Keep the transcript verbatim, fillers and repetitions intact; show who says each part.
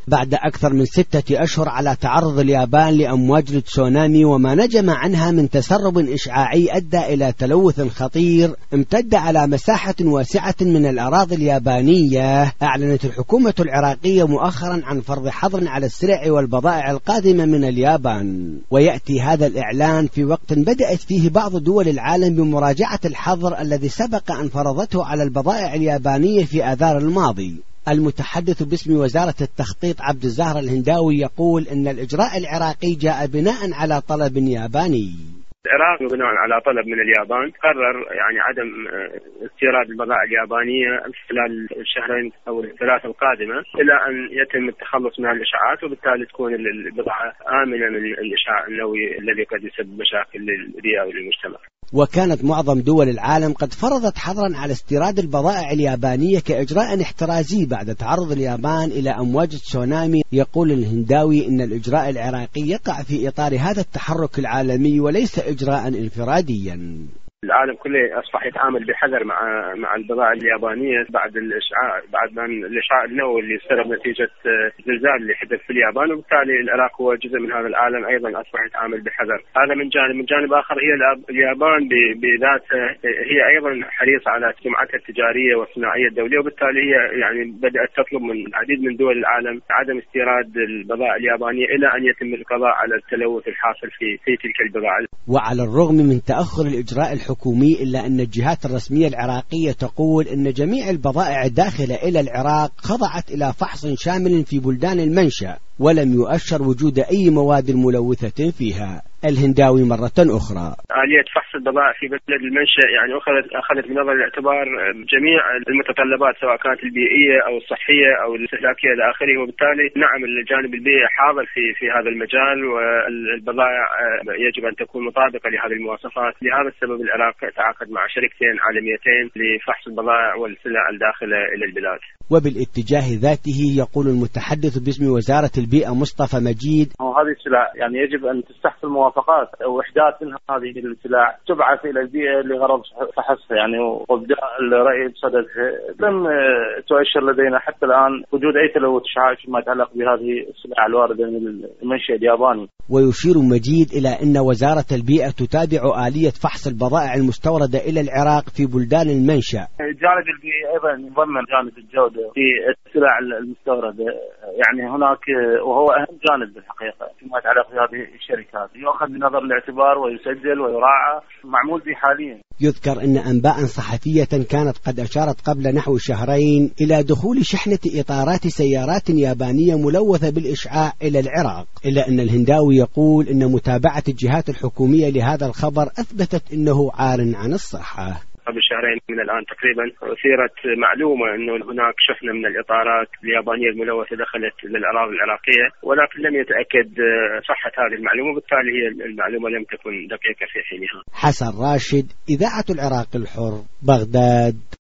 Speaker 1: بعد أكثر من ستة أشهر على تعرض اليابان لأمواج التسونامي وما نجم عنها من تسرب إشعاعي أدى إلى تلوث خطير امتد على مساحة واسعة من الأراضي اليابانية. أعلنت الحكومة العراقية مؤخرا عن فرض حظر على السلع والبضائع القادمة من اليابان، ويأتي هذا الإعلان في وقت بدأت فيه بعض دول العالم بمراجعة الحظر الذي سبق أن فرضته على البضائع اليابانية في آذار الماضي. المتحدث باسم وزارة التخطيط عبد الزهر الهنداوي يقول إن الإجراء العراقي جاء بناء على طلب ياباني.
Speaker 2: العراق بناء على طلب من اليابان قرر يعني عدم استيراد البضائع اليابانية خلال الشهرين أو الثلاث القادمة إلى أن يتم التخلص من الإشعاعات، وبالتالي تكون البضاعة آمنة من الإشعاع النووي الذي قد يسبب مشاكل للبيئة وللمجتمع.
Speaker 1: وكانت معظم دول العالم قد فرضت حظرا على استيراد البضائع اليابانية كإجراء احترازي بعد تعرض اليابان إلى أمواج تسونامي. يقول الهنداوي إن الإجراء العراقي يقع في إطار هذا التحرك العالمي وليس إجراء انفراديا.
Speaker 2: العالم كله أصبح يتعامل بحذر مع مع البضائع اليابانية بعد الإشعاع بعد ما الإشعاع النووي اللي سبب نتيجة زلزال اللي حدث في اليابان، وبالتالي العراق هو جزء من هذا العالم أيضا أصبح يتعامل بحذر. هذا من جانب. من جانب آخر هي اليابان بذاتها هي أيضا حريصة على سمعتها التجارية والصناعية الدولية، وبالتالي هي يعني بدأت تطلب من العديد من دول العالم عدم استيراد البضائع اليابانية إلى أن يتم القضاء على التلوث الحاصل في في تلك البضائع.
Speaker 1: وعلى الرغم من تأخر الإجراء الحكومي إلا أن الجهات الرسمية العراقية تقول أن جميع البضائع الداخلة إلى العراق خضعت إلى فحص شامل في بلدان المنشأ، ولم يؤشر وجود أي مواد ملوثة فيها. الهنداوي مرة أخرى:
Speaker 2: آلية فحص البضائع في بلد المنشأ يعني أخذت أخذت بنظر الاعتبار جميع المتطلبات سواء كانت البيئية أو الصحية أو الاستهلاكية إلى آخره، وبالتالي نعم الجانب البيئي حاضر في في هذا المجال، والبضائع يجب أن تكون مطابقة لهذه المواصفات. لهذا السبب العراق تعاقد مع شركتين عالميتين لفحص البضائع والسلع الداخلة إلى البلاد.
Speaker 1: وبالاتجاه ذاته يقول المتحدث باسم وزارة البيئة مصطفى مجيد:
Speaker 3: هذه السلع يعني يجب أن تستحسن الموافقات أو إحداث منها هذه السلع تبعث إلى البيئة لغرض فحصها يعني، وابداء الرأي بصدد لم تؤشر لدينا حتى الآن وجود أي تلوث إشعاعي فيما يتعلق بهذه السلع الواردة من المنشأ الياباني.
Speaker 1: ويشير مجيد إلى أن وزارة البيئة تتابع آلية فحص البضائع المستوردة إلى العراق في بلدان المنشأ.
Speaker 3: الجانب البيئي أيضا يضمن جانب الجودة في السلع المستوردة، يعني هناك وهو أهم جانب بالحقيقة فيما يتعلق بهذه الشركات يؤخذ بنظر الاعتبار ويسجل ويراعى، معمول به حاليا.
Speaker 1: يذكر أن أنباء صحفية كانت قد أشارت قبل نحو شهرين إلى دخول شحنة إطارات سيارات يابانية ملوثة بالإشعاع إلى العراق، إلا أن الهنداوي يقول أن متابعة الجهات الحكومية لهذا الخبر أثبتت أنه عار عن الصحة.
Speaker 2: قبل شهرين من الآن تقريبا أثيرت معلومة أنه هناك شحنة من الإطارات اليابانية الملوثة دخلت للأراضي العراقية، ولكن لم يتأكد صحة هذه المعلومة، وبالتالي هي المعلومة لم تكن دقيقة في حينها.
Speaker 1: حسن راشد، إذاعة العراق الحر، بغداد.